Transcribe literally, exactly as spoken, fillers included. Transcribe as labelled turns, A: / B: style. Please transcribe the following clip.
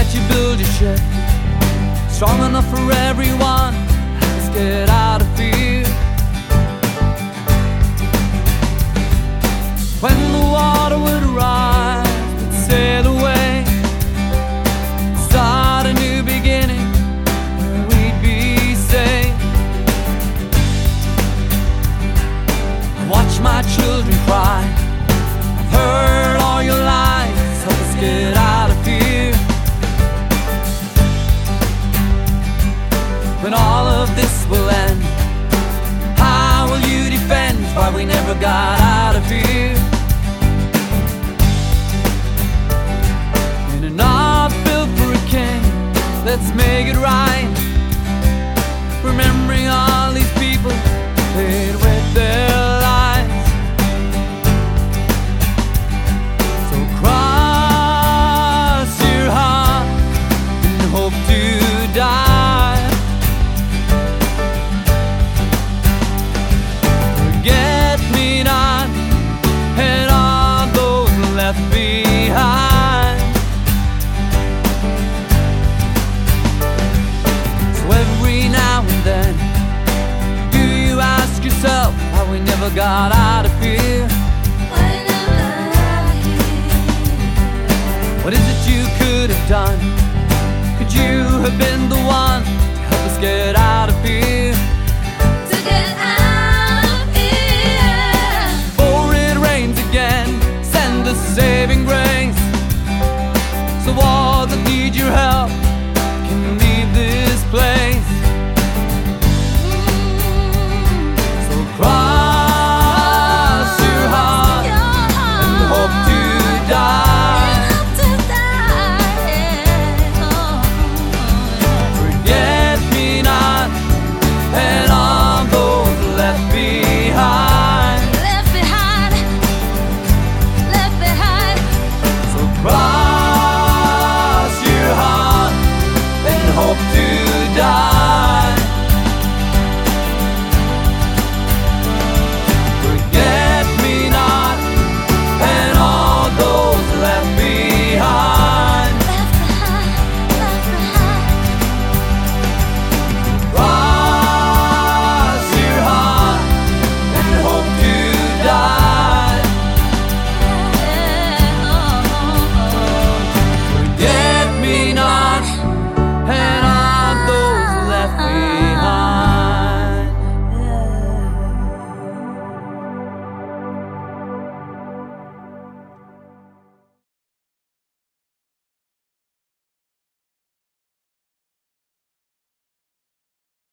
A: that you build your ship strong enough for everyone. Let's get out of fear. When the water would rise, we'd sail away, start a new beginning where we'd be safe. I watch my children cry. I've heard all your lies. Help us get out of fear. When all of this will end, how will you defend why we never got out of here? In an art built for a king, let's make it right. Remembering all these people paid with their lives. So cross your heart and hope to die. Forget me not and all those left behind. So every now and then, do you ask yourself how we never got out of here? What is it you could have done? Could you have been the one to help us get